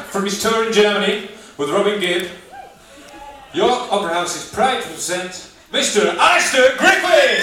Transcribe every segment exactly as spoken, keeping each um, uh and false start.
from his tour in Germany with Robin Gibb, York Opera House is proud to present Mister Alistair Griffith!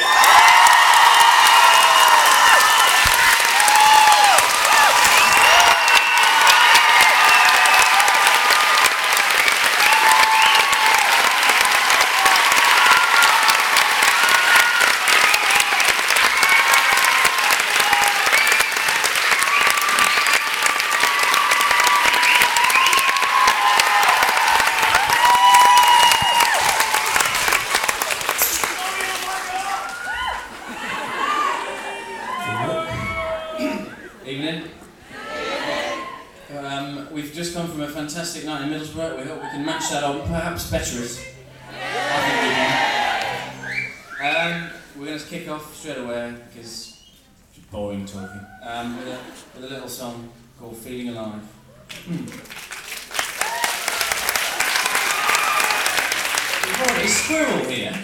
Evening. Um, we've just come from a fantastic night in Middlesbrough. We hope we can match that or perhaps better it. I think we can. Um, we're going to kick off straight away because it's boring talking. Um, with, a, with a little song called Feeling Alive. Hmm. We've got a squirrel here.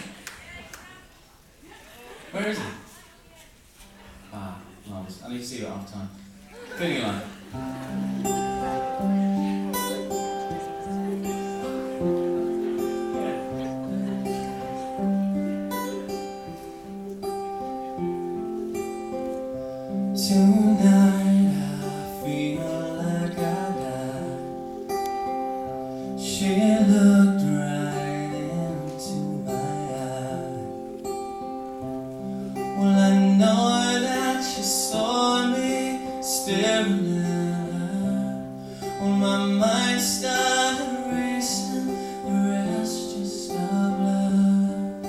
Where is he? Ah, marvellous. I need to see you at half time. Feeling Alive. Tonight I feel like I died. She looked right into my eye. Well, I know that she saw me staring at her. When my mind started racing, the rest just stopped blood.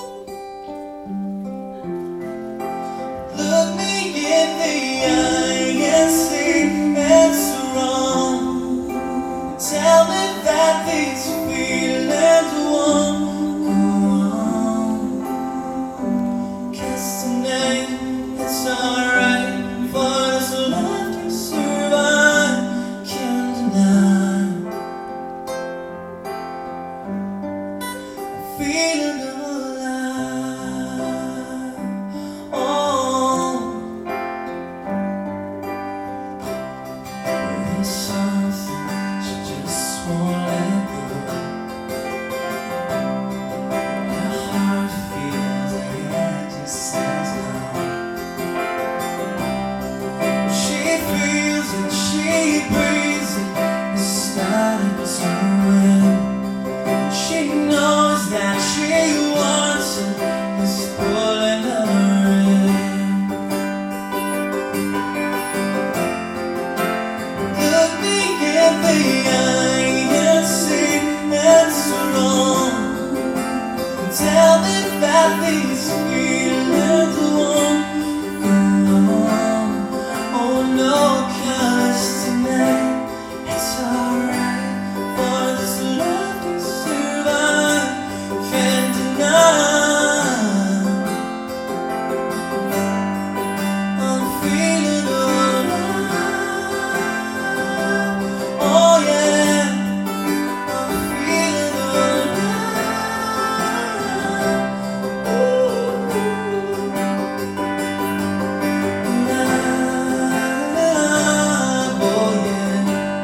Look me in the eye and say it's wrong. Tell me that these feelings won't go on. 'Cause tonight it's alright for this love to survive. Can't deny I'm feeling alive. Oh, there's something she just won't let go. Her heart feels like it just says no. She feels it, she breathes it, it's starting to win. She knows that she wants it, it's pulling her in. Look me in the eye and say it's wrong. Tell me that these feelings won't go on. Oh no, 'cause tonight it's alright for this love to survive. Can't deny I'm feeling alive. Oh yeah, I'm feeling alive. Ooh. Alive, oh yeah.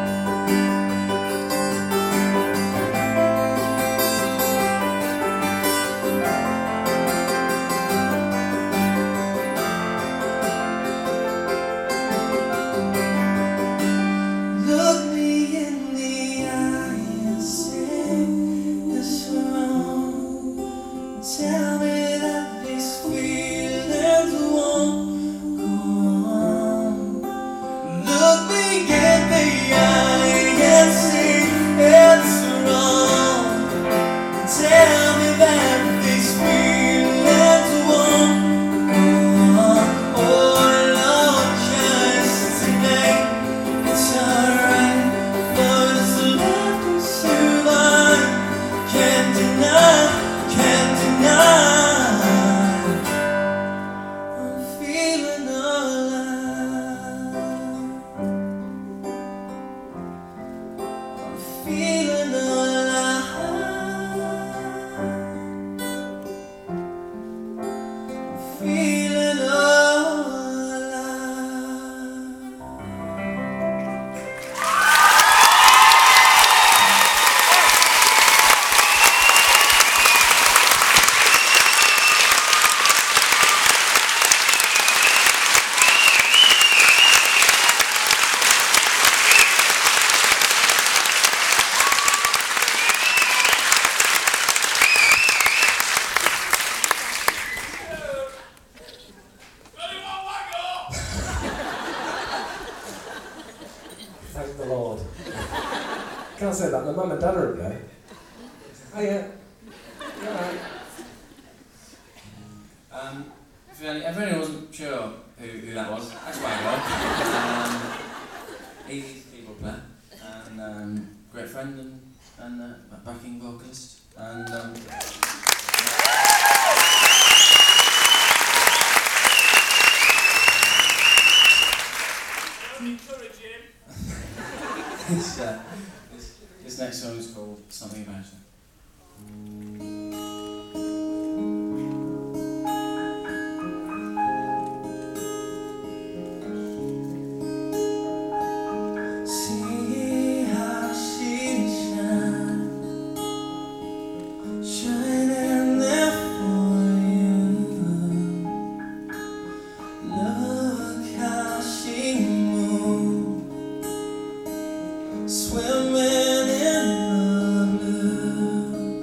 Look me in the eye and say it's wrong. Tell me that these feelings won't go on. Look me in the eye and say it's wrong. Tell me that these feelings won't go on. Oh Lord, 'cause tonight it's alright for this love to survive. Can't deny, can't deny I'm feeling alive. I'm feeling alive. I'm feeling alive. Lord. Can't say that, my mum and dad are up there. Oh yeah. You alright? Um, if, any, if anyone wasn't sure who, who that was, that's my um, he's a keyboard player and um, great friend and, and uh, backing vocalist. And um, this, uh, this, this next song is called Something About It. See how she shines, shining there for you. Look how she moves, swimming in the blue.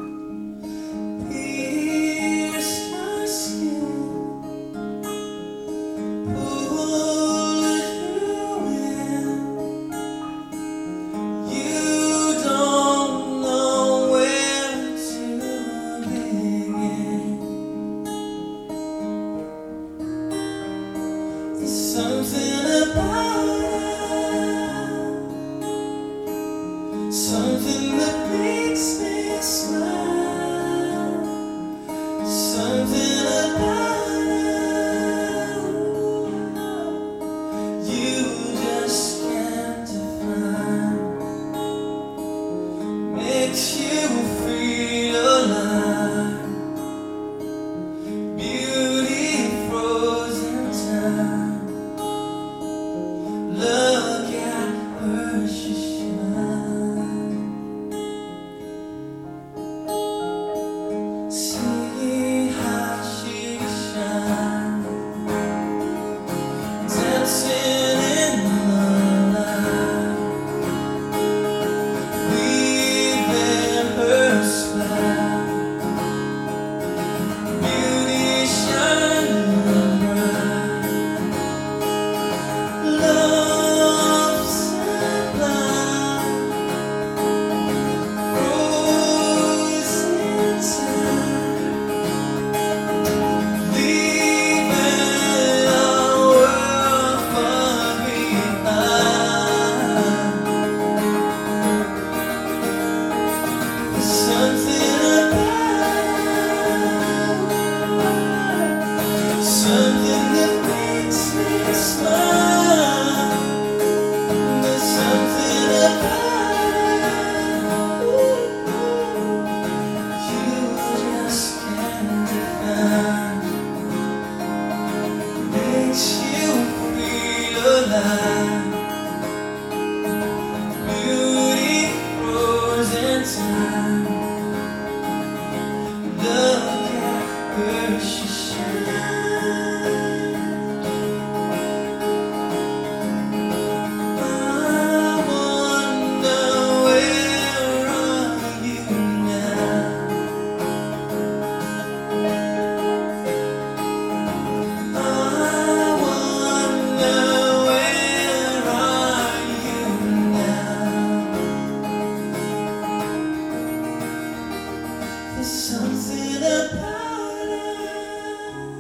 Pierce her skin, pull you in. You don't know where to begin. There's something about her, something that makes me smile, something about her you just can't define. Makes you feel alive. Beauty frozen time. Look at her, she shines. See how she shines, dancing in the light, weaving her spell. Beauty shining bright, love sublime, frozen time, leaving our world far behind. There's something about her, something that makes me smile. There's something about her, you just can't define. Makes you feel alive. Beauty frozen time. Look at her, she shines. I wonder where are you now? I wonder where are you now? There's something about her,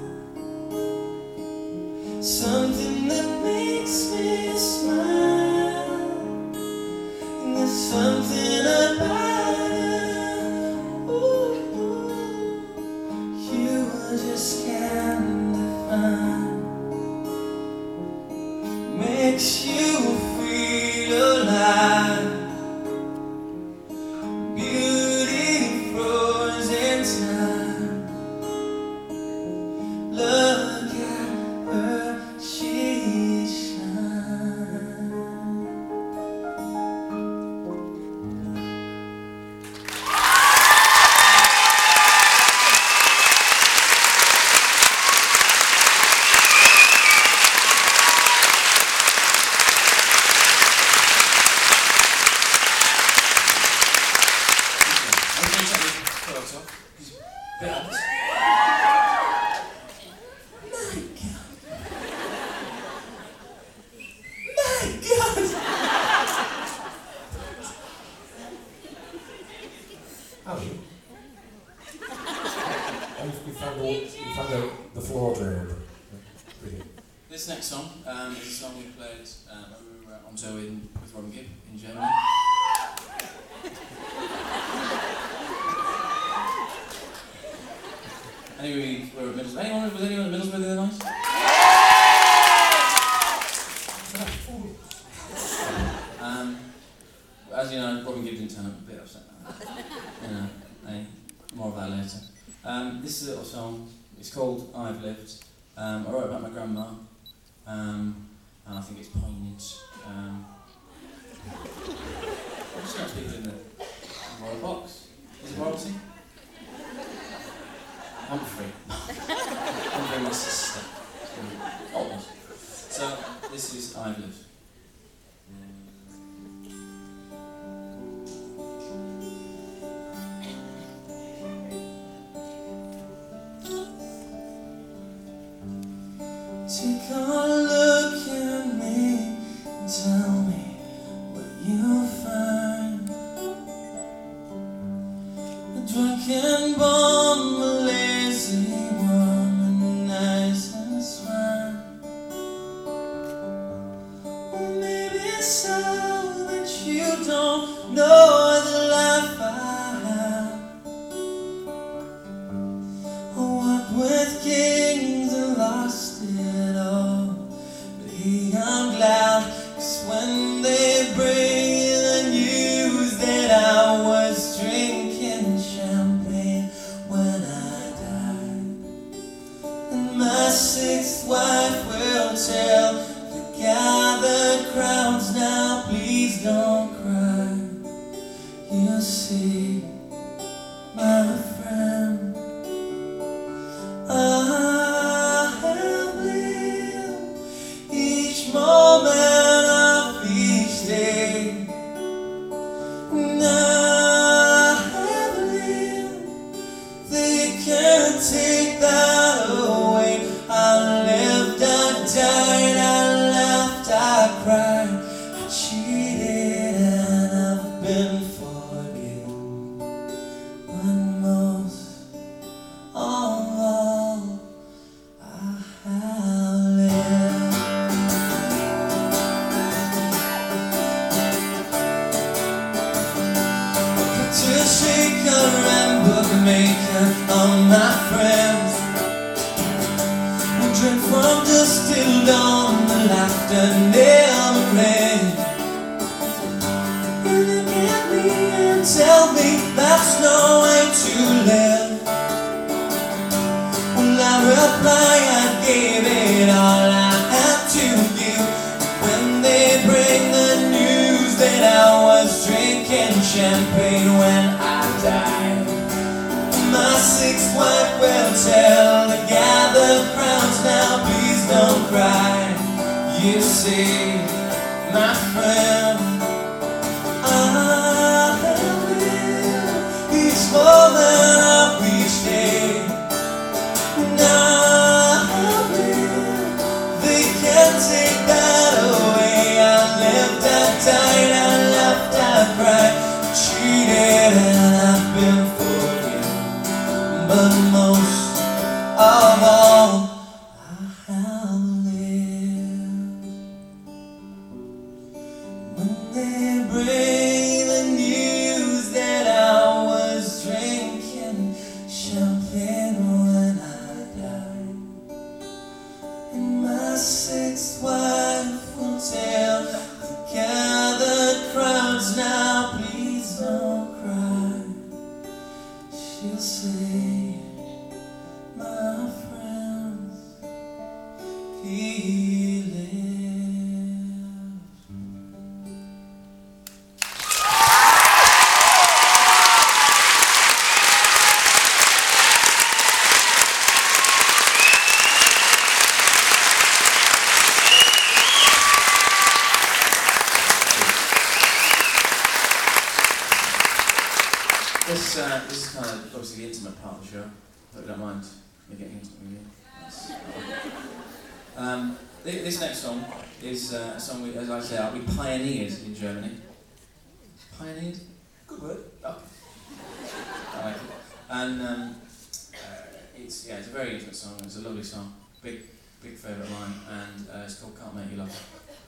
something that makes me smile. And there's something about her, ooh, you just can't define. Makes you feel alive. Beauty frozen time. Look at her, she shines. My God! this next song um, is a song we played uh, when we were on tour in, with Robin Gibb in Germany. Anyway, we were at Middlesbrough. Anyone, was anyone at Middlesbrough the other night? um, as you know, Robin Gibb didn't turn up, a bit upset about that. You know, hey, more of that later. Um, this is a little song. It's called I've Lived. Um, I wrote about my grandma, um, and I think it's poignant. Um, I'm just going to people in the royal box. Is it royalty? Humphrey. Humphrey, my sister. Almost. So, this is I've Lived. Take a look at me and tell me what you find. A drunken bomb, a lazy woman, nice and swine. Or maybe so that you don't know the life I have. Oh, what with kings and lost it all. But hey, I'm glad, 'cause when they bring the news that I was drinking champagne when I died, and my sixth wife will tell the gathered crowds, now please don't cry. You see, my friend, I have lived each moment of each day, and I have lived, they can't take that away. I lived, I died, I laughed, I cried, I cheated, and I've been forgiven. But most of all, I have lived. To shaker and bookmaker, all my friends, we drink from dusk till dawn, the laughter never ends. You look at me and tell me that's no way to live. Well, I reply, I gave it all I had to give. When they bring the news that I was drinking champagne when I died, my sixth wife will tell the gathered crowds, now please don't cry. You see, my friend, I have lived each moment of each day, and I have lived, they can't take that away. I lived, I died, I laughed, I cried, cheated, and I've been forgiven. But most of all, I have lived. When they bring the news that I was drinking champagne when I died, and my sixth wife will tell the gathered crowds, now please don't cry. She'll say, my friends, he lives. This, uh, this is kind of obviously the intimate part of the show. Hope you don't mind me getting intimate with you. That's, um, thi- this next song is uh, a song we, as I say, uh, we pioneered in Germany. Pioneered? Good word. Okay. I like it. And um, uh, it's yeah, it's a very intimate song. It's a lovely song. Big, big favourite of mine, and uh, it's called Can't Make You Love.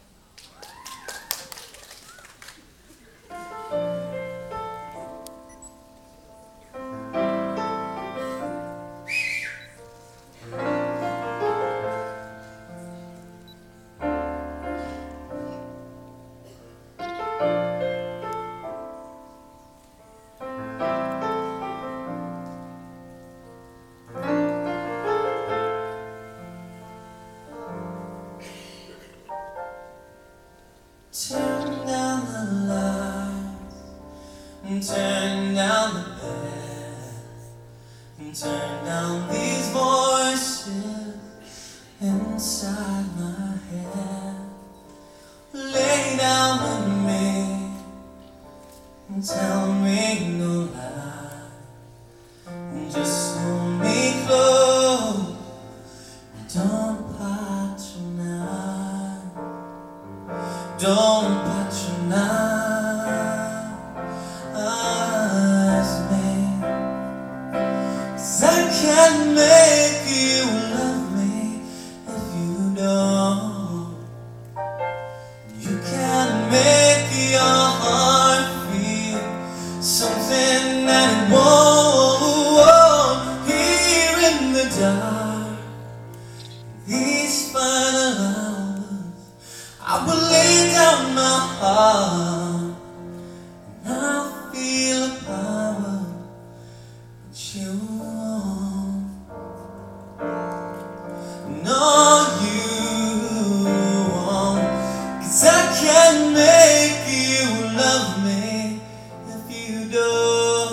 Turn down the lights, and turn down the bed, and turn down these voices inside my head. Lay down with me and tell me no lie, and just hold me close. Don't patronize. Don't patronize me, 'cause I can't make you love me if you don't. You can't make your heart feel something that it won't. Here in the dark, these final hours, I will lay down my heart, and I'll feel the power that you want. No, you won't, 'cause I can't make you love me if you don't.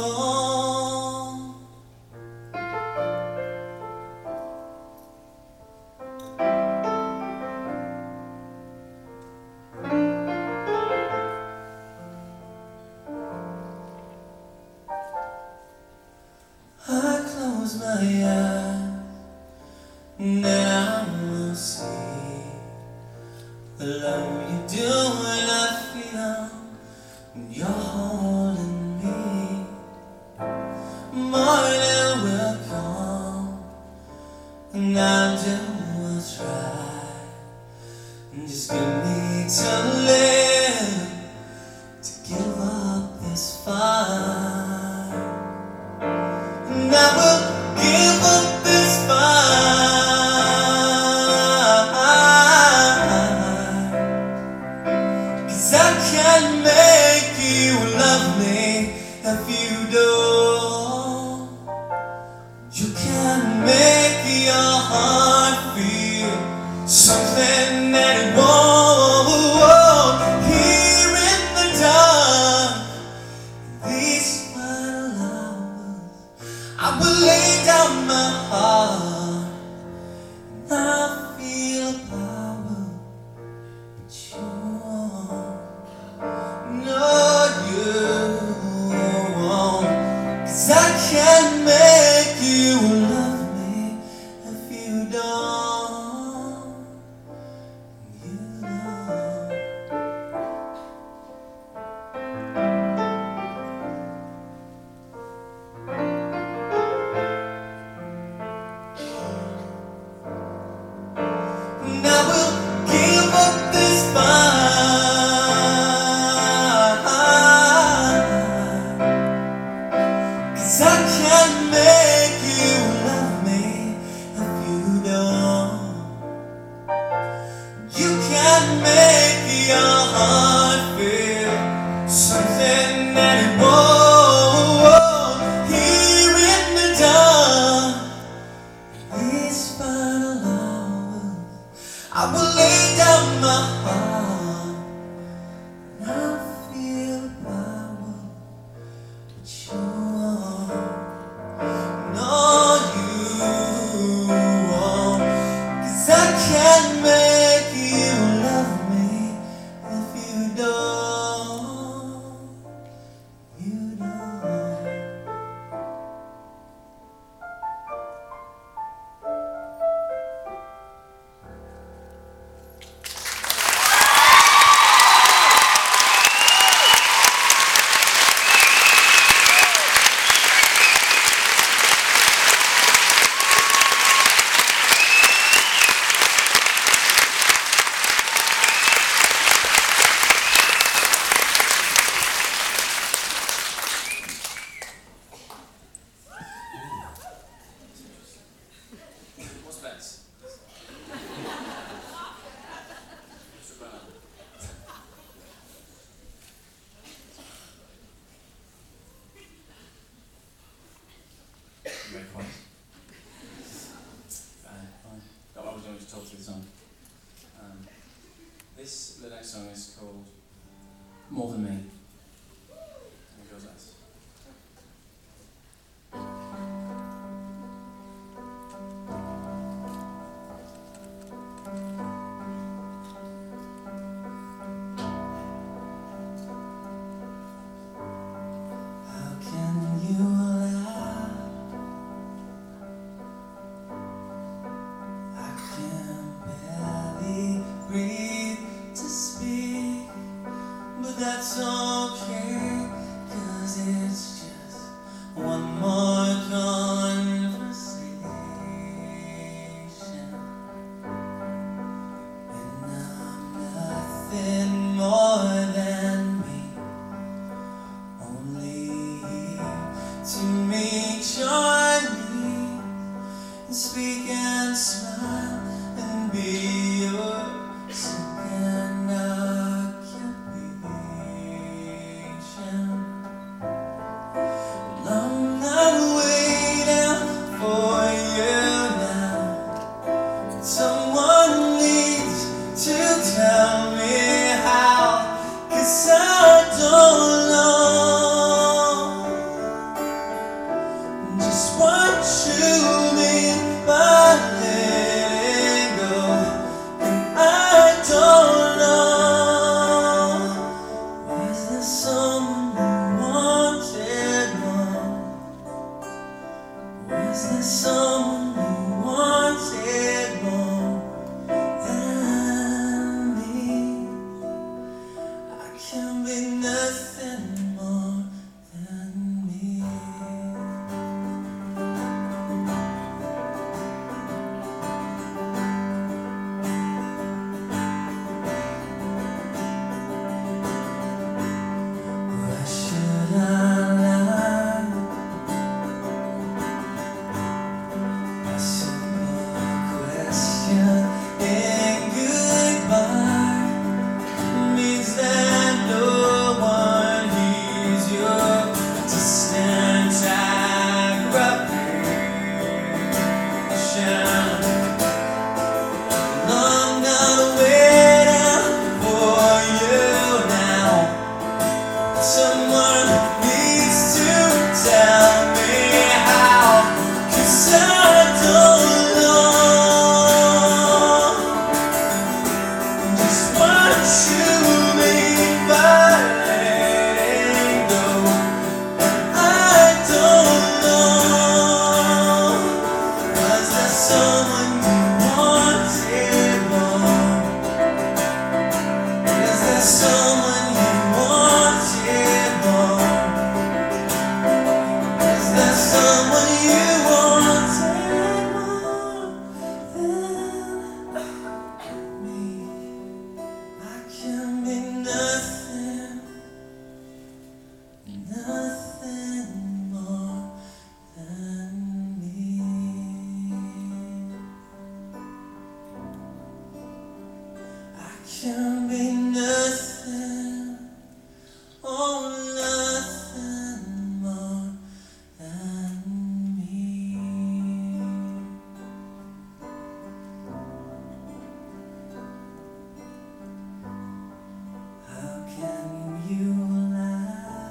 I close my eyes, and then I will see the love you do when I feel when you're holding me. Morning will come, and I'll do what's right, and just give me to live, to give up this fight. And I will give up this fight, 'cause I can't make you love me if you don't. You can't make your heart feel something that it won't. Here in the dark, these final hours, I will lay down my heart, and I feel the power that you want. No, you won't, 'cause I can't make you love me if you don't. You don't. And I will give up this fight, 'cause I can't make you love me if you don't. You can't make your heart feel something that it won't. Here in the dark, these final hours, I will lay down my heart, and I'll feel the power that you want. No, you won't, 'cause I can't make you love me if you don't. You don't. than me. It goes like this. How can you lie? I can barely breathe to speak, but that's okay, 'cause it's just one more conversation, and I'm nothing more than me, only to meet your needs and speak and smile and be your second occupation. And I'm not waiting for you now. Someone needs to tell me how, 'cause I don't know just what you mean by letting go, and I don't know. Was there someone who wanted more? Was there someone who wanted more than me? I can be nothing more than me. Why should I lie? A simple question in goodbye means that no one hears your distant aggravation. I'm not waiting for you now. Someone needs to tell me how, 'cause I don't know just what you mean by letting go. I don't know. Was there someone you wanted more? Is there someone you wanted more? Is there someone you wanted more than me? I can be nothing, nothing more than me. I can be nothing, oh nothing more than me. How can you lie?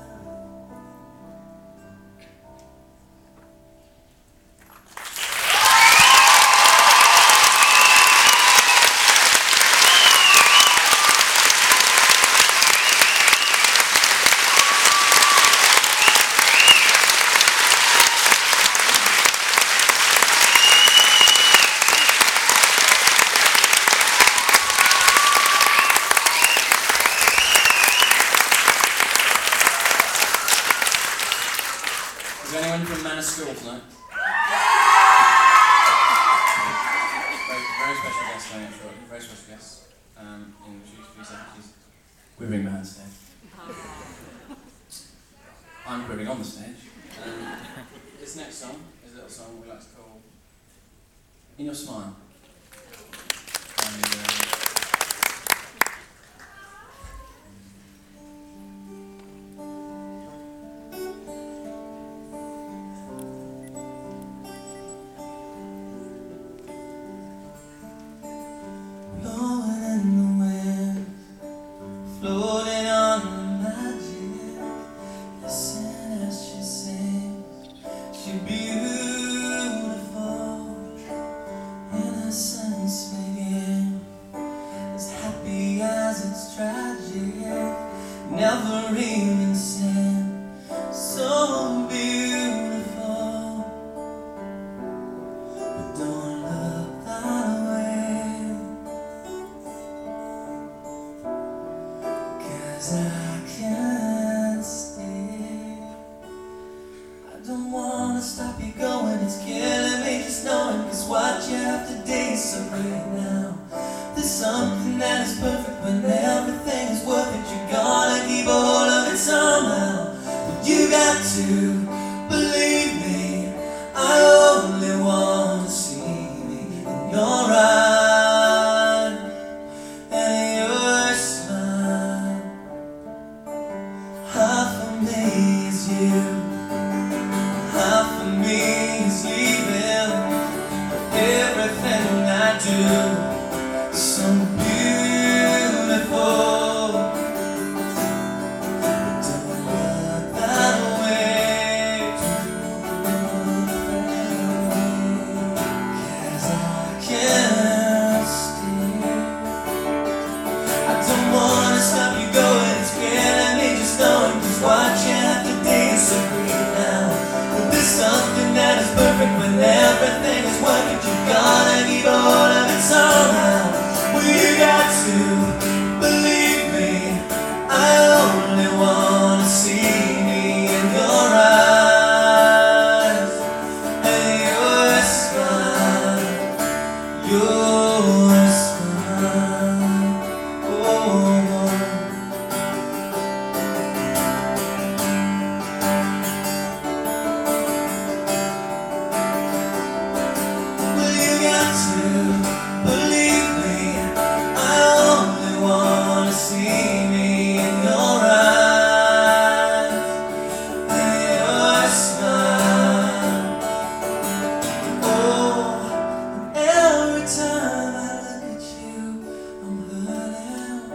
Is there anyone from Manor School tonight? very, very special guest tonight, I'm sure. Very special guest. Um, in a few, few seconds, she's quivering behind the stage. I'm quivering on the stage. Um, this next song is a little song we like to call In Your Smile. And, uh, Blowing in the wind, floating on the leaving sin, so beautiful. But don't look that way, 'cause I can't stay. I don't wanna stop you going, it's killing me just knowing, 'cause what you have today is so great now. There's something that is perfect when everything is worth it. You gotta keep a hold of it somehow. But you got to believe me, I only want to see me in your eyes and your smile. Half of me is you, half of me is leaving. Everything I do so beautiful. Don't look that way, 'cause I can't stay. I don't wanna stop you going, it's killing me just knowing, 'cause what you have today is so great now. But there's something that is perfect when everything is working. You gotta keep a hold of it somehow. Well, you got to believe me, I only want to see me in your eyes and your smile, your smile. Oh, well, you got to believe me, I only want to see me in your eyes and your smile. Oh, and every time I look at you, I'm hurting,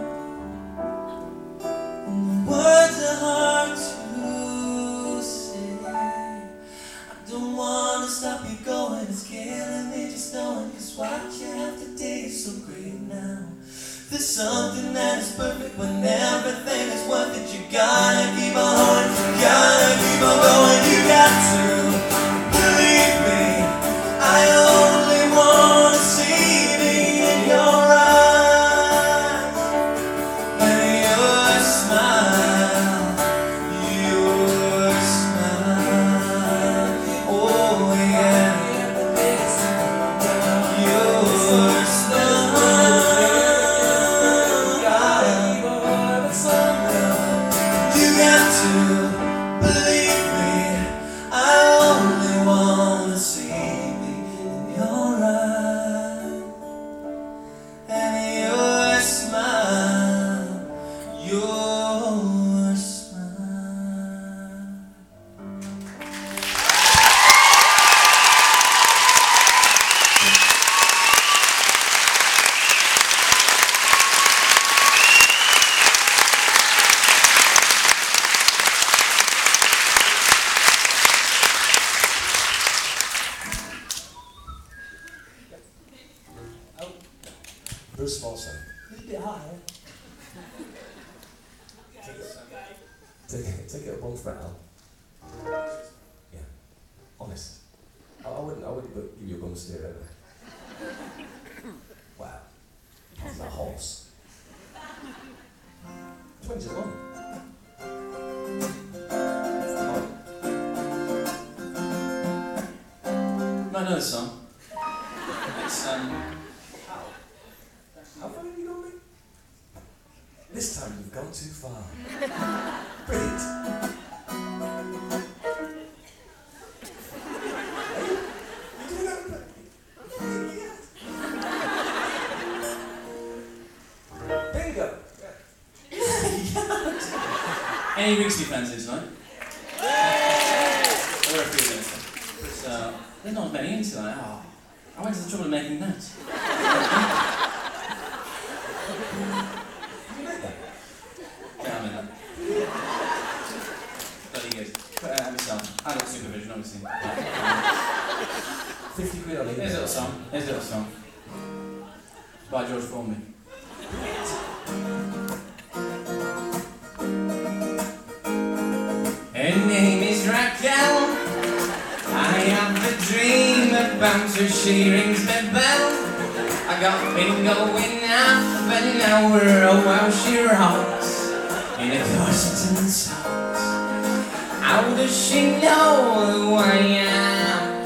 and the words are hard to say. I don't want to stop you going, it's killing me just knowing, 'cause what you have today is so great now. There's something that is perfect when everything is worth it. You gotta keep on, you gotta keep on going. You got to believe me, I only want to see me in your eyes and your smile, your smile. Oh yeah, your smile. You got to believe me, I only want to see me in your eyes and your smile, your smile. Bruce Smalson. A bit higher. Take it, take it up one fret, Al. Yeah, honest. I, I wouldn't, I wouldn't give you a bum steer ever. Wow, that's a horse. Twenty one. I know this song. It's um. How far have you gone, mate? This time you've gone too far. Brilliant. You doing that? Bingo. Any Rigsby fans in tonight? There were a few of them. But uh, there's not many in tonight. Oh, I went to the trouble of making notes. Yeah, I'm in that. Bloody good. Put it out myself. Adult supervision, obviously. Fifty quid on it. Here's a little song. Here's a little song. By George Formby. Her name is Raquel. I have a dream about her, she rings the bell. I got bingo in half an hour, oh how she rocks in a corset and socks. How does she know who I am?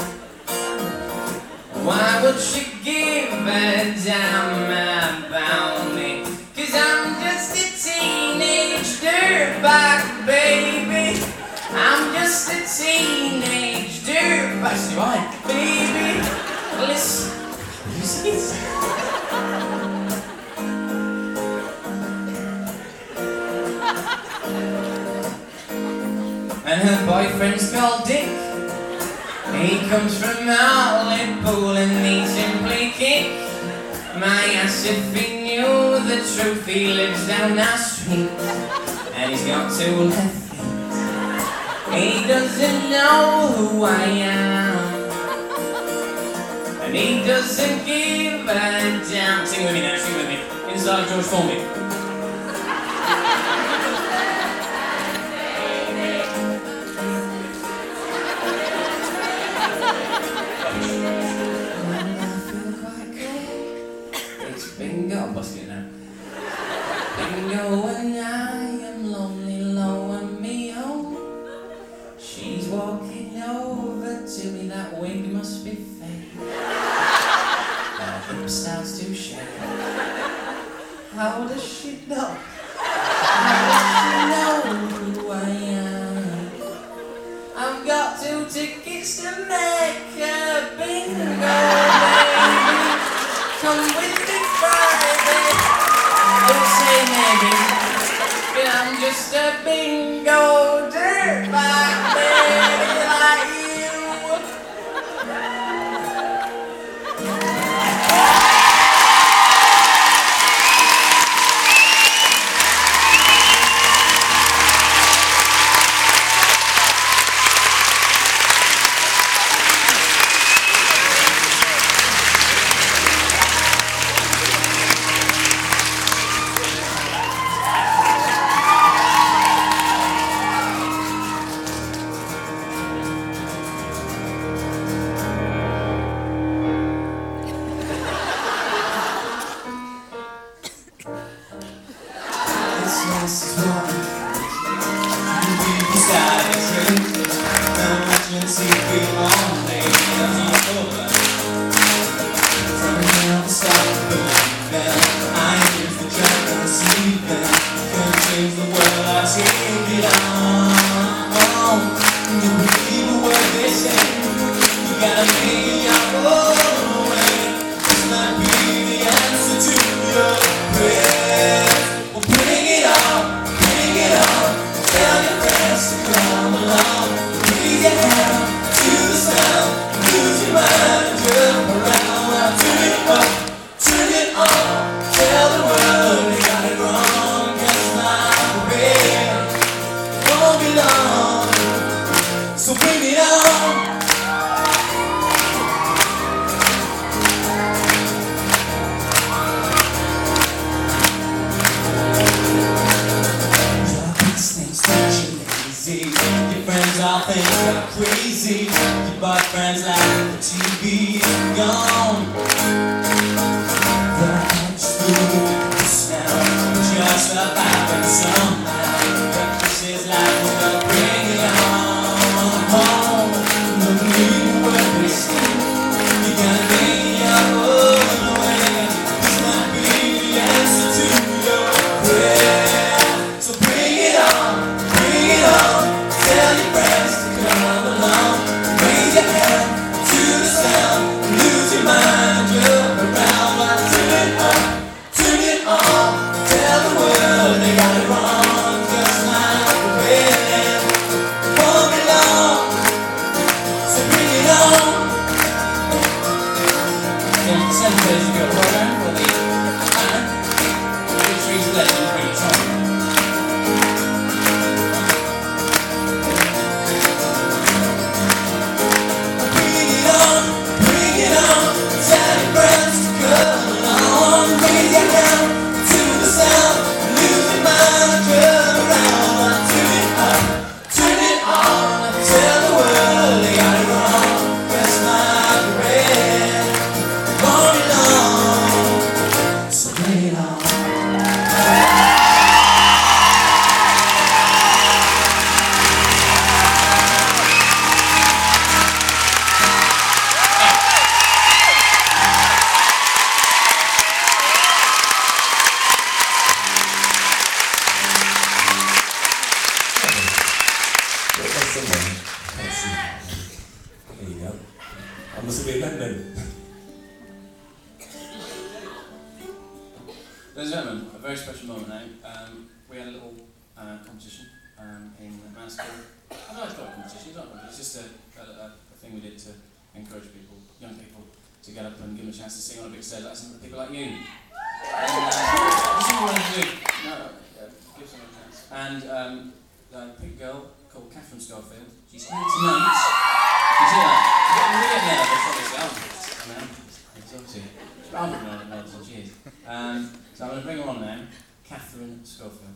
Why would she give a damn about me? Cause I'm just a teenage dirtbag, baby. I'm just a teenage dirtbag, right, baby. Listen, you see it? And her boyfriend's called Dick. He comes from Hartlepool and he simply kick my ass if he knew the truth. He lives down our street and he's got two left feet. He doesn't know who I am and he doesn't give a damn. Sing with me now, sing with me. Inside George Formby. Bingo, I'm busting it now. Bingo, and I am lonely, low and me home. She's walking over to me, that wig must be fake. Her hip starts to shake. How does she know? How does she know who I am? I've got two tickets to make a bingo, baby. Come with me Friday. Don't say maybe, but I'm just a bingo dirtbag baby like you. So bring it on. Your friends all think you're crazy. Your boyfriend's like the T V is gone. But it's through the sound. Just surviving somehow. Breakfast is like we're gonna bring it on home. No need to worry, you gotta make your own way. This might be the answer to your prayer. So bring it on, bring it on. Tell your friends to come along. Raise your hand to the sound. Lose your mind, jump around while turn it up, turn it somewhere. I can't see. There you go. I must have been them then. Ladies and gentlemen, a very special moment now. Um, we had a little uh, competition um, in Mansfield. I don't know, it's not a competition, it's not a competition, it's just a, a, a, a thing we did to encourage people, young people, to get up and give them a chance to sing on a big stage like some people like you. And, uh, this is what we wanted to do. No, yeah, give someone a chance. And um, a big girl called Catherine Schofield, she's here tonight. She's here. She's got really nervous, obviously. I know. It's obviously. I'm not really nervous than she is. Um, so I'm going to bring her on now. Catherine Schofield.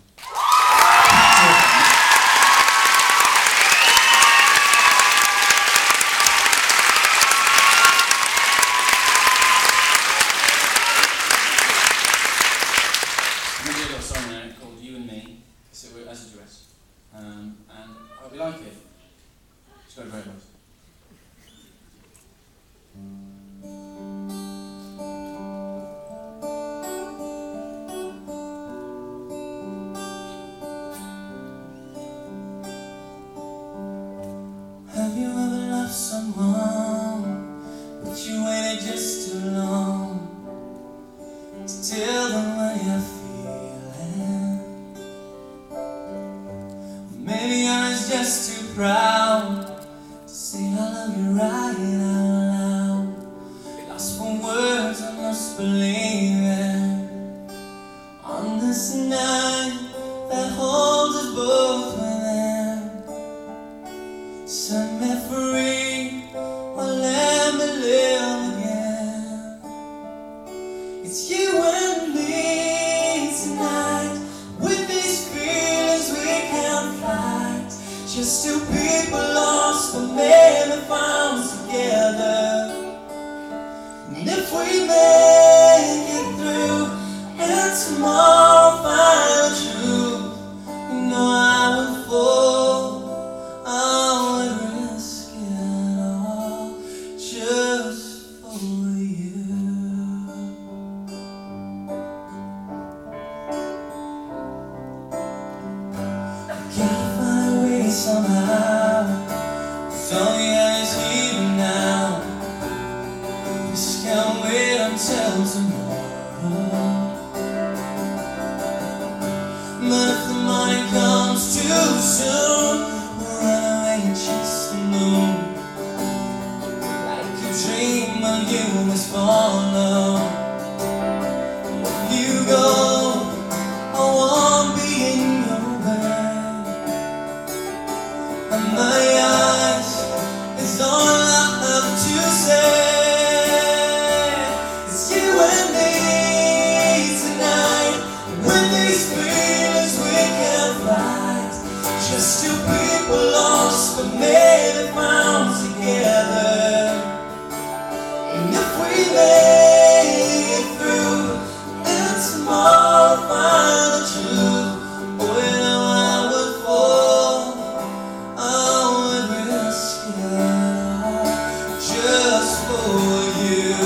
I'm going to do a little song now called You and Me, so we're as a duet. Um, and I hope you like it. She's got a great voice. Have you ever loved someone, but you waited just too long to tell them what you're feeling? Maybe I was just too proud to say I love you right out loud. Lost for words, I must believe it. On this night that holds us both within, set me free, or let me live again. It's you and me tonight, with these feelings we can't fight. Just two people lost, but maybe found together. And if we make it through, and tomorrow find the truth, you know I would fall, I would risk it all just for you. Gotta find a way somehow, 'cause all we have is here now. Just can't wait until tomorrow. But if the morning comes too soon, we'll run away and chase the moon. Like a dream when you always follow. When you go, I won't be in your way. And my eyes is all I have to say. It's you and me tonight, with these feelings we can't fight. Just two people lost, but maybe found together. And if we make it through, and tomorrow find the truth, oh, you know I would fall, I would risk it all just for you.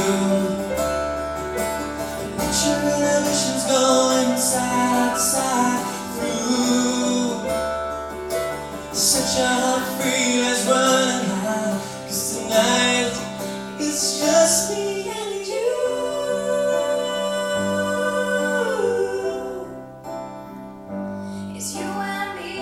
Let your inhibitions go inside, side through. Set your heart free, let's run and hide. 'Cause tonight it's just me and you. It's you and me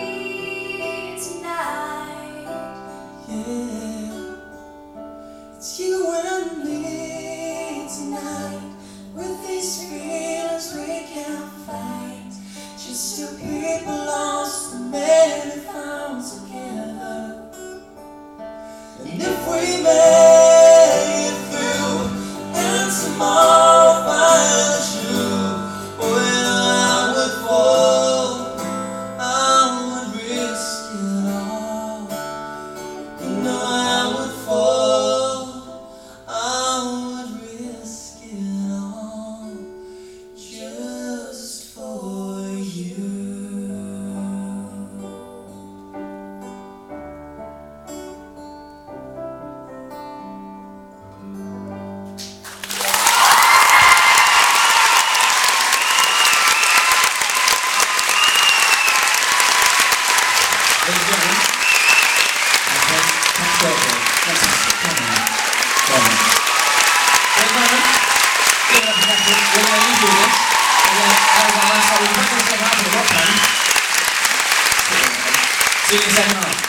tonight. Yeah, it's you and me tonight, with these feelings we can't fight. Just two people lost, and maybe found together. And if we make it through, See you in the second half.